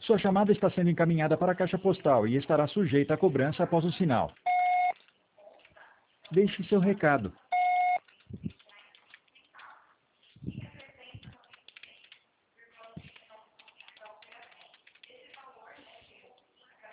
Sua chamada está sendo encaminhada para a caixa postal e estará sujeita a cobrança após o sinal. Deixe seu recado.